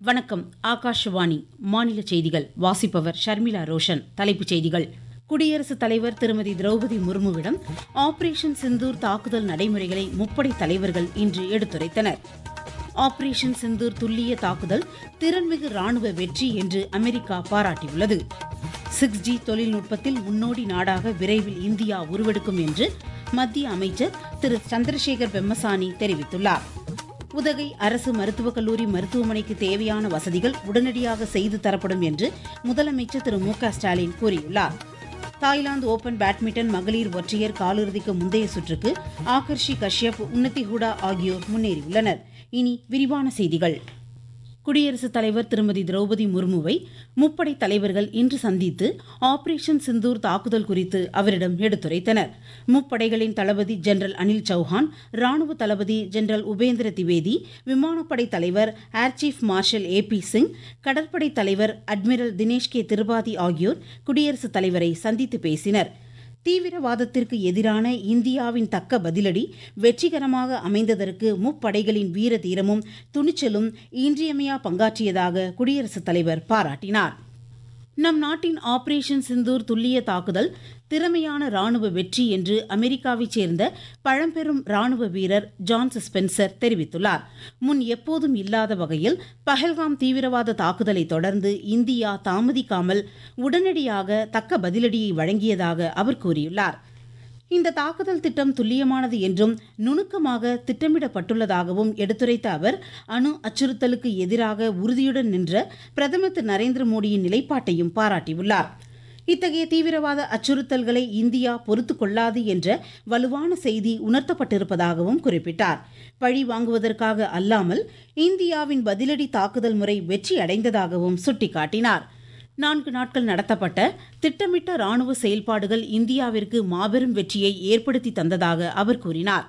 வணக்கம். ஆகாஷவாணி மாநில செய்திகள் வாசிப்பவர் ஷர்மிளா ரோஷன். தலைப்புச் செய்திகள். குடியரசுத் தலைவர் திருமதி திரௌபதி முர்முவிடம் ஆபரேஷன் சிந்தூர் தாக்குதல் நடைமுறைகளை முப்படை தலைவர்கள் இன்று எடுத்துரைத்தனர். ஆபரேஷன் சிந்தூர் துல்லிய தாக்குதல் திறன்மிகு ராணுவ வெற்றி என்று அமெரிக்கா பாராட்டியுள்ளது. 6G தொழில்நுட்பத்தில் முன்னோடி நாடாக விரைவில் இந்தியா உருவெடுக்கும் என்று மத்திய அமைச்சர் திரு சந்திரசேகர் பெம்மசானி தெரிவித்துள்ளார். உதகை அரசு மருத்துவக் கல்லூரி மருத்துவமனைக்கு தேவையான வசதிகள் உடனடியாக செய்து தரப்படும் என்று முதலமைச்சர் திரு மு.க.ஸ்டாலின் கூறியுள்ளார். தாய்லாந்து ஓபன் பேட்மிண்டன் மகளிர் ஒற்றையர் காலிறுதிக்கு முந்தைய சுற்றுக்கு ஆகர்ஷி கஷ்யப், உன்னதி ஹூடா ஆகியோர் முன்னேறியுள்ளனர். இனி விரிவான செய்திகள். குடியரசுத் தலைவர் திருமதி திரௌபதி முர்முவை முப்படை தலைவர்கள் இன்று சந்தித்து ஆபரேஷன் சிந்தூர் தாக்குதல் குறித்து அவரிடம் எடுத்துரைத்தனர். முப்படைகளின் தளபதி ஜெனரல் அனில் சௌஹான், ராணுவ தளபதி ஜெனரல் உபேந்திர திவேதி, விமானப்படை தலைவர் air chief marshal AP Singh, கடற்படை தலைவர் அட்மிரல் தினேஷ் கே திரிபாதி ஆகியோர் குடியரசுத் தலைவரை சந்தித்து பேசினர். தீவிரவாதத்திற்கு எதிரான இந்தியாவின் தக்க பதிலடி வெற்றிகரமாக அமைந்ததற்கு முப்படைகளின் வீர தீரமும் துணிச்சலும் இன்றியமையா பங்காற்றியதாக குடியரசுத் தலைவர் பாராட்டினார். நம் நாட்டின் ஆபரேஷன் சிந்தூர் துல்லிய தாக்குதல் திறமையான ராணுவ வெற்றி என்று அமெரிக்காவைச் சேர்ந்த பழம்பெரும் ராணுவ வீரர் ஜான் ஸ்பென்சர் தெரிவித்துள்ளார். முன் எப்போதும் இல்லாத வகையில் பஹல்காம் தீவிரவாத தாக்குதலை தொடர்ந்து இந்தியா தாமதிக்காமல் உடனடியாக தக்க பதிலடியை வழங்கியதாக அவர் கூறியுள்ளார். இந்த தாக்குதல் திட்டம் துல்லியமானது என்றும் நுணுக்கமாக திட்டமிடப்பட்டுள்ளதாகவும் எடுத்துரைத்த அவர், அணு அச்சுறுத்தலுக்கு எதிராக உறுதியுடன் நின்ற பிரதமர் திரு நரேந்திர மோடியின் நிலைப்பாட்டையும் பாராட்டியுள்ளார். இத்தகைய தீவிரவாத அச்சுறுத்தல்களை இந்தியா பொறுத்துக் கொள்ளாது என்ற வலுவான செய்தி உணர்த்தப்பட்டிருப்பதாகவும் குறிப்பிட்டார். பழி வாங்குவதற்காக அல்லாமல் இந்தியாவின் பதிலடி தாக்குதல் முறை வெற்றி அடைந்ததாகவும் சுட்டிக்காட்டினார். 4 நாட்கள் நடத்தப்பட்ட திட்டமிட்ட ராணுவ செயல்பாடுகள் இந்தியாவிற்கு மாபெரும் வெற்றியை ஏற்படுத்தி தந்ததாக அவர் கூறினார்.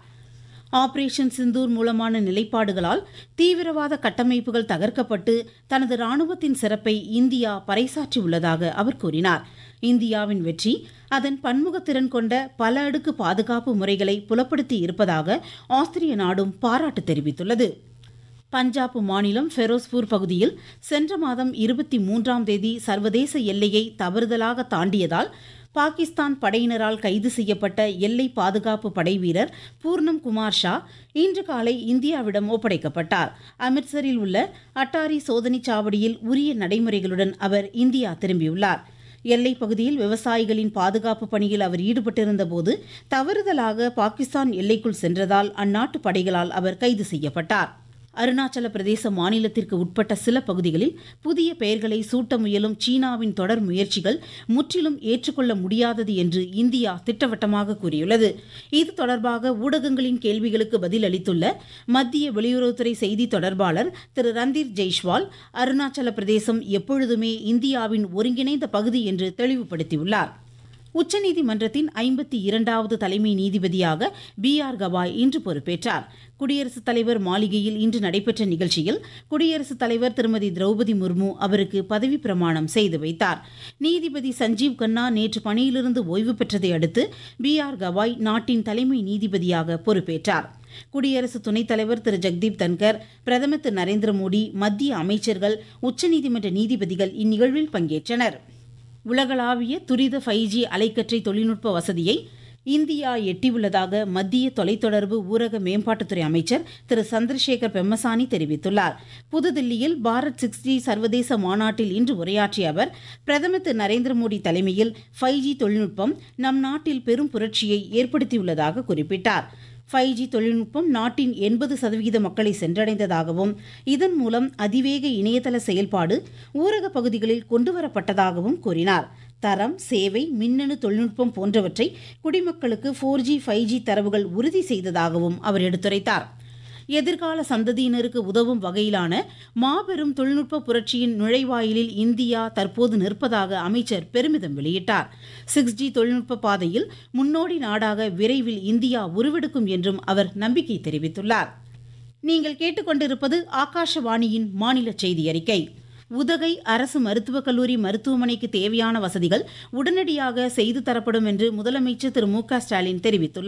ஆபரேஷன் சிந்தூர் மூலமான நிலைப்பாடுகளால் தீவிரவாத கட்டமைப்புகள் தகர்க்கப்பட்டு தனது ராணுவத்தின் சிறப்பை இந்தியா பறைசாற்றியுள்ளதாக அவர் கூறினார். இந்தியாவின் வெற்றி அதன் பன்முகத்திறன் கொண்ட பல அடுக்கு பாதுகாப்பு முறைகளை புலப்படுத்தி இருப்பதாக ஆஸ்திரிய நாடும் பாராட்டு தெரிவித்துள்ளது. பஞ்சாப் மாநிலம் ஃபெரோஸ்பூர் பகுதியில் சென்ற மாதம் 23ஆம் தேதி சர்வதேச எல்லையை தவறுதலாக தாண்டியதால் பாகிஸ்தான் படையினரால் கைது செய்யப்பட்ட எல்லை பாதுகாப்பு படை வீரர் பூர்ணம் குமார் ஷா இன்று காலை இந்தியாவிடம் ஒப்படைக்கப்பட்டார். அமிர்த்சரில் உள்ள அட்டாரி சோதனைச் சாவடியில் உரிய நடைமுறைகளுடன் அவர் இந்தியா திரும்பியுள்ளார். எல்லைப் பகுதியில் விவசாயிகளின் பாதுகாப்பு பணியில் அவர் ஈடுபட்டிருந்த போது தவறுதலாக பாகிஸ்தான் எல்லைக்குள் சென்றதால் அந்நாட்டு படைகளால் அவர் கைது செய்யப்பட்டார். அருணாச்சல பிரதேச மாநிலத்திற்கு உட்பட்ட சில பகுதிகளில் புதிய பெயர்களை சூட்ட முயலும் சீனாவின் தொடர் முயற்சிகள் முற்றிலும் ஏற்றுக்கொள்ள முடியாதது என்று இந்தியா திட்டவட்டமாக கூறியுள்ளது. இது தொடர்பாக ஊடகங்களின் கேள்விகளுக்கு பதில் அளித்துள்ள மத்திய வெளியுறவுத்துறை செய்தி தொடர்பாளர் திரு ரந்தீர் ஜெய்ஷ்வால், அருணாச்சல பிரதேசம் எப்பொழுதுமே இந்தியாவின் ஒருங்கிணைந்த பகுதி என்று தெளிவுபடுத்தியுள்ளார். உச்சநீதிமன்றத்தின் 52வது தலைமை நீதிபதியாக BR கவாய் இன்று பொறுப்பேற்றார். குடியரசுத் தலைவர் மாளிகையில் இன்று நடைபெற்ற நிகழ்ச்சியில் குடியரசுத் தலைவர் திருமதி திரௌபதி முர்மு அவருக்கு பதவி பிரமாணம் செய்து வைத்தார். நீதிபதி சஞ்சீவ் கன்னா நேற்று பணியிலிருந்து ஓய்வு பெற்றதை அடுத்து BR கவாய் நாட்டின் தலைமை நீதிபதியாக பொறுப்பேற்றார். குடியரசு துணைத் தலைவர் திரு ஜெகதீப் தன்கர், பிரதமர் திரு நரேந்திர மோடி, மத்திய அமைச்சர்கள், உச்சநீதிமன்ற நீதிபதிகள் இந்நிகழ்வில் பங்கேற்றனர். உலகளாவிய துரித 5G அலைக்கற்றை தொழில்நுட்ப வசதியை இந்தியா எட்டியுள்ளதாக மத்திய தொலைத்தொடர்பு ஊரக மேம்பாட்டுத்துறை அமைச்சர் திரு சந்திரசேகர் பெம்மசானி தெரிவித்துள்ளார். புதுதில்லியில் பாரத் 6G சர்வதேச மாநாட்டில் இன்று உரையாற்றிய அவர், பிரதமர் திரு நரேந்திர மோடி தலைமையில் 5G தொழில்நுட்பம் நம் நாட்டில் பெரும் புரட்சியை ஏற்படுத்தியுள்ளதாக குறிப்பிட்டார். 5G தொழில்நுட்பம் நாட்டின் 80% மக்களை சென்றடைந்ததாகவும் இதன் மூலம் அதிவேக இணையதள செயல்பாடு ஊரக பகுதிகளில் கொண்டுவரப்பட்டதாகவும் கூறினார். தரம், சேவை, மின்னணு தொழில்நுட்பம் போன்றவற்றை குடிமக்களுக்கு 4G 5G தரவுகள் உறுதி செய்ததாகவும் அவர் எடுத்துரைத்தார். எதிர்கால சந்ததியினருக்கு உதவும் வகையிலான மாபெரும் தொழில்நுட்ப புரட்சியின் நுழைவாயிலில் இந்தியா தற்போது நிற்பதாக அமைச்சர் பெருமிதம் வெளியிட்டார். 6G தொழில்நுட்ப பாதையில் முன்னோடி நாடாக விரைவில் இந்தியா உருவெடுக்கும் என்றும் அவர் நம்பிக்கை தெரிவித்துள்ளார். நீங்கள் கேட்டுக்கொண்டிருப்பது ஆகாஷவாணியின் மாநில செய்தி அறிக்கை. உதகை அரசு மருத்துவக் கல்லூரி மருத்துவமனைக்கு தேவையான வசதிகள் உடனடியாக செய்து தரப்படும் என்று முதலமைச்சர் திரு மு.க.ஸ்டாலின் தெரிவித்துள்ளார்.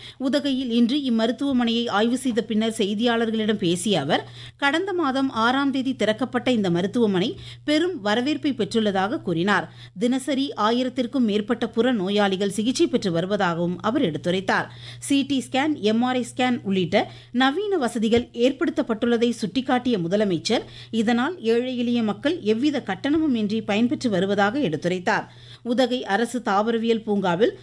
உதகையில் இன்று இம்மருத்துவமனையை ஆய்வு செய்த பின்னர் செய்தியாளர்களிடம் பேசிய அவர், கடந்த மாதம் 6ஆம் தேதி திறக்கப்பட்ட இந்த மருத்துவமனை பெரும் வரவேற்பை பெற்றுள்ளதாக கூறினார். தினசரி 1000த்திற்கும் மேற்பட்ட புற நோயாளிகள் சிகிச்சை பெற்று வருவதாகவும் அவர் எடுத்துரைத்தார். சிடி ஸ்கேன், எம்ஆர்ஐ ஸ்கேன் உள்ளிட்ட நவீன வசதிகள் ஏற்படுத்தப்பட்டுள்ளதை சுட்டிக்காட்டிய முதலமைச்சர், இதனால் ஏழை எளிய மக்கள் எவ்வித கட்டணமும் இன்றி பயன்பெற்று வருவதாக எடுத்துரைத்தார். உதகை அரசு தாவரவியல் பூங்காவில்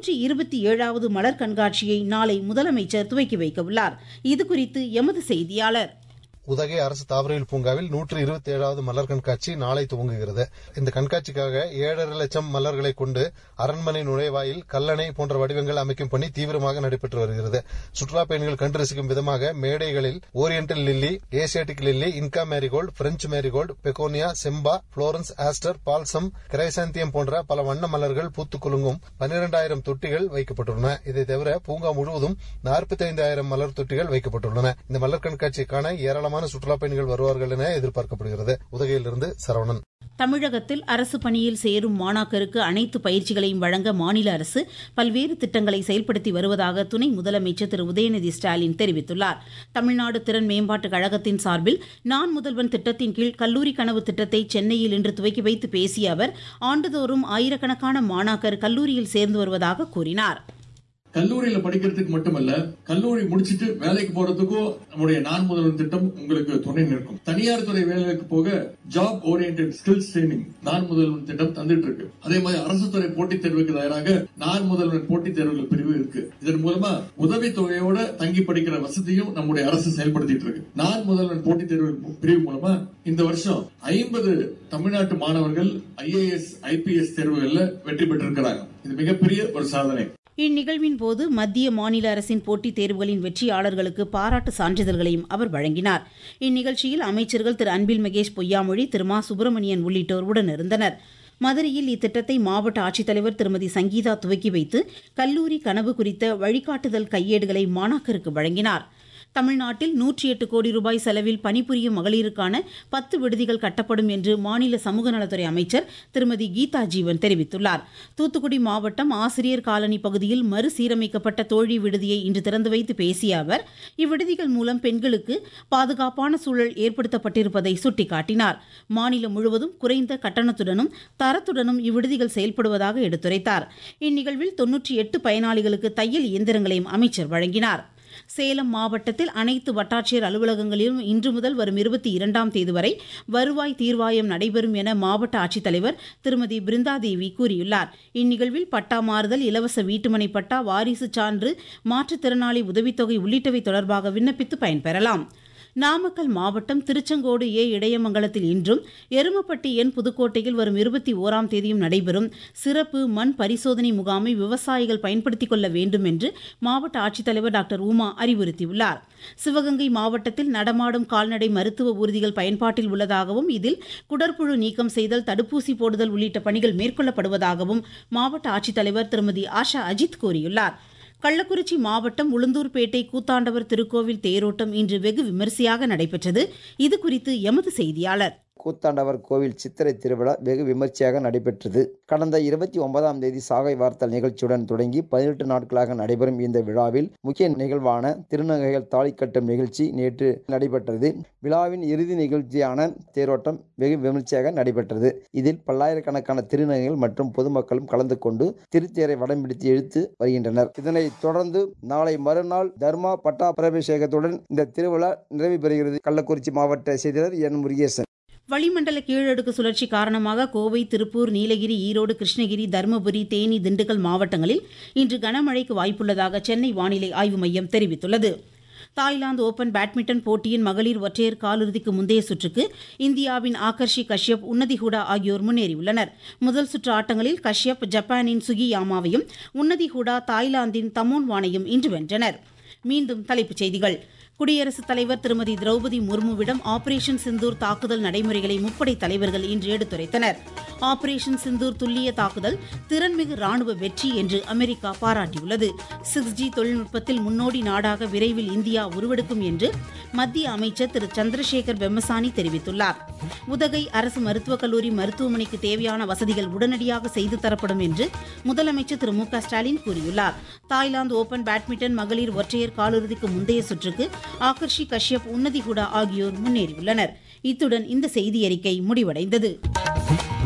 127வது மலர் கண்காட்சியை நாளை முதலமைச்சர் துவக்கி வைக்க உள்ளார். இதுகுறித்து எமது செய்தியாளர். உதகை அரசு தாவரவியல் பூங்காவில் 127வது மலர் கண்காட்சி நாளை துவங்குகிறது. இந்த கண்காட்சிக்காக 7.5 லட்சம் மலர்களை கொண்டு அரண்மனை நுழைவாயில், கல்லணை போன்ற வடிவங்கள் அமைக்கும் பணி தீவிரமாக நடைபெற்று வருகிறது. சுற்றுலா பயணிகள் கண்டு ரசிக்கும் விதமாக மேடைகளில் oriental lily, Asiatic lily, Inca marigold, French marigold, begonia, செம்பா, புளோரன்ஸ், ஆஸ்டர், பால்சம், கிரைசாந்தியம் போன்ற பல வண்ண மலர்கள் பூத்து குலுங்கும் 12,000 தொட்டிகள் வைக்கப்பட்டுள்ளன. இதை தவிர பூங்கா முழுவதும் 45,000 மலர் தொட்டிகள் வைக்கப்பட்டுள்ளன. இந்த மலர் கண்காட்சிக்கான ஏராளமான சுற்றுலா பயணிகள் வருவார்கள் என எதிர்பார்க்கப்படுகிறது. உதகையிலிருந்து சரவணன். தமிழகத்தில் அரசு பணியில் சேரும் மாணாக்கருக்கு அனைத்து பயிற்சிகளையும் வழங்க மாநில அரசு பல்வேறு திட்டங்களை செயல்படுத்தி வருவதாக துணை முதலமைச்சர் திரு உதயநிதி ஸ்டாலின் தெரிவித்துள்ளார். தமிழ்நாடு திறன் மேம்பாட்டுக் கழகத்தின் சார்பில் நான் முதல்வன் திட்டத்தின் கீழ் கல்லூரி கனவு திட்டத்தை சென்னையில் இன்று துவக்கி வைத்து பேசிய அவர், ஆண்டுதோறும் ஆயிரக்கணக்கான மாணாக்கர் கல்லூரியில் சேர்ந்து வருவதாக கூறினார். கல்லூரியில படிக்கிறதுக்கு மட்டுமல்ல, கல்லூரி முடிச்சிட்டு வேலைக்கு போறதுக்கும் நம்முடைய நான் முதல்வன் திட்டம் உங்களுக்கு துணை நிற்கும். தனியார் துறை வேலைக்கு போக ஜாப் ஓரியன்டட் ஸ்கில்ஸ் ட்ரைனிங் நான் முதல்வன் திட்டம் தந்துட்டு இருக்கு. அதே மாதிரி அரசு துறை போட்டித் தேர்வுக்கு தயாராக நான் முதல்வன் போட்டித் தேர்வுகள் பிரிவு இருக்கு. இதன் மூலமா உதவி தொகையோட தங்கி படிக்கிற வசதியும் நம்முடைய அரசு செயல்படுத்திட்டு இருக்கு. நான் முதல்வன் போட்டித் தேர்வு பிரிவு மூலமா இந்த வருஷம் 50 தமிழ்நாட்டு மாணவர்கள் IAS, IPS தேர்வுகள்ல வெற்றி பெற்றிருக்கிறாங்க. இது மிகப்பெரிய ஒரு சாதனை. இந்நிகழ்வின் போது மத்திய மாநில அரசின் போட்டித் தேர்வுகளின் வெற்றியாளர்களுக்கு பாராட்டு சான்றிதழ்களையும் அவர் வழங்கினார். இந்நிகழ்ச்சியில் அமைச்சர்கள் திரு அன்பில் மகேஷ் பொய்யாமொழி, திரு மா சுப்பிரமணியன் உள்ளிட்டோர் உடனிருந்தனர். மதுரையில் இத்திட்டத்தை மாவட்ட ஆட்சித்தலைவர் திருமதி சங்கீதா துவக்கி வைத்து கல்லூரி கனவு குறித்த வழிகாட்டுதல் கையேடுகளை மாணாக்கருக்கு வழங்கினார். தமிழ்நாட்டில் 108 கோடி ரூபாய் செலவில் பணிபுரியும் மகளிருக்கான 10 விடுதிகள் கட்டப்படும் என்று மாநில சமூக நலத்துறை அமைச்சர் திருமதி கீதா ஜீவன் தெரிவித்துள்ளார். தூத்துக்குடி மாவட்டம் ஆசிரியர் காலனி பகுதியில் மறுசீரமைக்கப்பட்ட தோழி விடுதியை இன்று திறந்து வைத்து பேசிய அவர், இவ்விடுதிகள் மூலம் பெண்களுக்கு பாதுகாப்பான சூழல் ஏற்படுத்தப்பட்டிருப்பதை சுட்டிக்காட்டினார். மாநிலம் முழுவதும் குறைந்த கட்டணத்துடனும் தரத்துடனும் இவ்விடுதிகள் செயல்படுவதாக எடுத்துரைத்தார். இந்நிகழ்வில் 98 பயனாளிகளுக்கு தையல் இயந்திரங்களையும் அமைச்சர் வழங்கினார். சேலம் மாவட்டத்தில் அனைத்து வட்டாட்சியர் அலுவலகங்களிலும் இன்று முதல் வரும் 22ஆம் தேதி வரை வருவாய் தீர்வாயம் நடைபெறும் என மாவட்ட ஆட்சித்தலைவர் திருமதி பிருந்தாதேவி கூறியுள்ளார். இந்நிகழ்வில் பட்டா மாறுதல், இலவச வீட்டுமனை பட்டா, வாரிசு சான்று, மாற்றுத்திறனாளி உதவித்தொகை உள்ளிட்டவை தொடர்பாக விண்ணப்பித்து பயன்பெறலாம். நாமக்கல் மாவட்டம் திருச்செங்கோடு இடையமங்கலத்தில் இன்றும், எருமப்பட்டி புதுக்கோட்டையில் வரும் 21ஆம் தேதியும் நடைபெறும் சிறப்பு மண் பரிசோதனை முகாமை விவசாயிகள் பயன்படுத்திக் கொள்ள வேண்டும் என்று மாவட்ட ஆட்சித்தலைவர் டாக்டர் உமா அறிவுறுத்தியுள்ளார். சிவகங்கை மாவட்டத்தில் நடமாடும் கால்நடை மருத்துவ ஊர்திகள் பயன்பாட்டில் உள்ளதாகவும் இதில் குடற்புழு நீக்கம் செய்தல், தடுப்பூசி போடுதல் உள்ளிட்ட பணிகள் மேற்கொள்ளப்படுவதாகவும் மாவட்ட ஆட்சித்தலைவர் திருமதி ஆஷா அஜித் கூறியுள்ளார். கள்ளக்குறிச்சி மாவட்டம் உளுந்தூர்பேட்டை கூத்தாண்டவர் திருக்கோவில் தேரோட்டம் இன்று வெகு விமரிசையாக நடைபெற்றது. இதுகுறித்து எமது செய்தியாளர். கூத்தாண்டவர் கோவில் சித்திரை திருவிழா வெகு விமர்சையாக நடைபெற்றது. கடந்த 29ஆம் தேதி சாகை வார்த்தல் நிகழ்ச்சியுடன் தொடங்கி 18 நாட்களாக நடைபெறும் இந்த விழாவில் முக்கிய நிகழ்வான திருநங்கைகள் தாலி கட்டும் நிகழ்ச்சி நேற்று நடைபெற்றது. விழாவின் இறுதி நிகழ்ச்சியான தேரோட்டம் வெகு விமர்சையாக நடைபெற்றது. இதில் பல்லாயிரக்கணக்கான திருநங்கைகள் மற்றும் பொதுமக்களும் கலந்து கொண்டு திருத்தேரை வடம் பிடித்து இழுத்து வருகின்றனர். இதனைத் தொடர்ந்து நாளை மறுநாள் தர்மா பட்டாபிஷேகத்துடன் இந்த திருவிழா நிறைவு பெறுகிறது. கள்ளக்குறிச்சி மாவட்ட செய்தியாளர் என் முருகேசன். வளிமண்டல கீழடுக்கு சுழற்சி காரணமாக கோவை, திருப்பூர், நீலகிரி, ஈரோடு, கிருஷ்ணகிரி, தருமபுரி, தேனி, திண்டுக்கல் மாவட்டங்களில் இன்று கனமழைக்கு வாய்ப்புள்ளதாக சென்னை வானிலை ஆய்வு மையம் தெரிவித்துள்ளது. தாய்லாந்து ஓபன் பேட்மிண்டன் போட்டியின் மகளிர் ஒற்றையர் காலிறுதிக்கு முந்தைய சுற்றுக்கு இந்தியாவின் ஆகர்ஷி கஷ்யப், உன்னதி ஹூடா ஆகியோர் முன்னேறியுள்ளனர். முதல் சுற்று ஆட்டங்களில் கஷ்யப் ஜப்பானின் சுகியாமாவையும், உன்னதி ஹூடா தாய்லாந்தின் தமோன்வானையும் இன்று வென்றனர். மீண்டும் தலைப்புச் செய்திகள். குடியரசுத் தலைவர் திருமதி திரௌபதி முர்முவிடம் ஆபரேஷன் சிந்தூர் தாக்குதல் நடைமுறைகளை முப்படை தலைவர்கள் இன்று எடுத்துரைத்தனர். ஆபரேஷன் சிந்தூர் துல்லிய தாக்குதல் திறன்மிகு ராணுவ வெற்றி என்று அமெரிக்கா பாராட்டியுள்ளது. 6G தொழில்நுட்பத்தில் முன்னோடி நாடாக விரைவில் இந்தியா உருவெடுக்கும் என்று மத்திய அமைச்சர் திரு சந்திரசேகர் பெம்மசானி தெரிவித்துள்ளார். உதகை அரசு மருத்துவக் கல்லூரி மருத்துவமனைக்கு தேவையான வசதிகள் உடனடியாக செய்து தரப்படும் என்று முதலமைச்சர் திரு மு க ஸ்டாலின் கூறியுள்ளார். தாய்லாந்து ஓபன் பேட்மிண்டன் மகளிர் ஒற்றையர் காலிறுதிக்கு முந்தைய சுற்றுக்கு ஆகர்ஷி கஷ்யப், உன்னதி ஹூடா ஆகியோர் முன்னேறியுள்ளனர். இத்துடன் இந்த செய்தியறிக்கை முடிவடைந்தது.